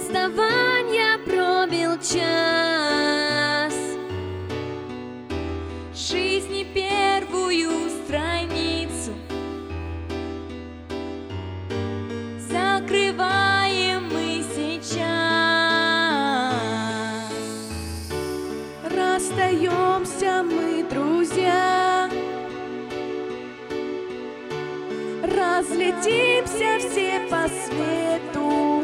расставания пробил час жизни, первую страницу закрываем мы сейчас. Расстаемся мы, друзья, разлетимся все по свету.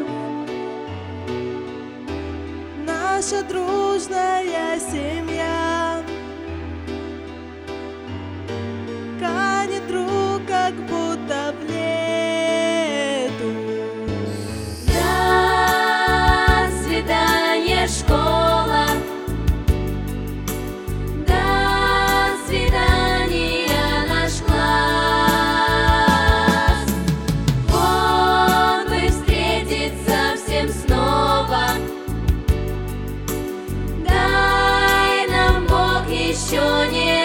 Наша дружная семья канет друг как будто в лету. До свидания, школа. До свидания, наш класс. Вот бы встретиться всем снова. Дай нам Бог еще не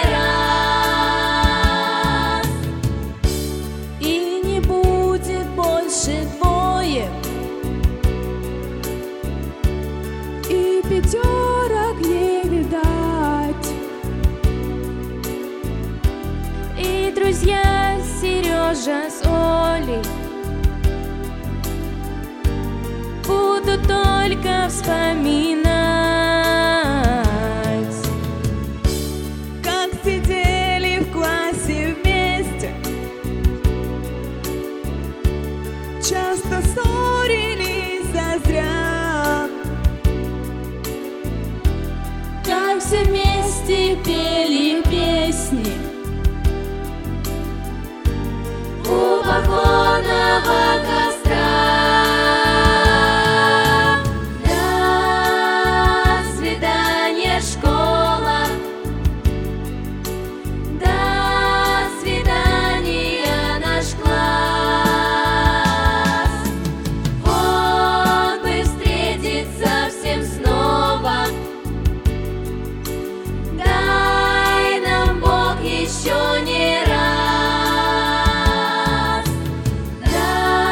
раз. И не будет больше двоек и пятерок не видать. И друзья Сережа с Олей буду только вспоминать, Как сидели в классе вместе, часто ссорились зазря. как все вместе пели песни у походного костра. До свидания, школа. До свидания, наш класс. Вот бы встретиться всем снова. Дай нам Бог еще не раз. До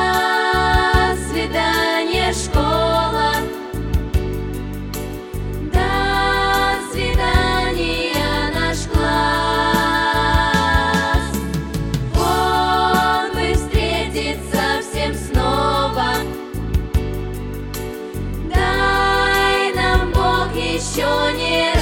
свидания, школа. До свидания, наш класс. Вот бы встретиться всем снова. Дай нам Бог еще не раз.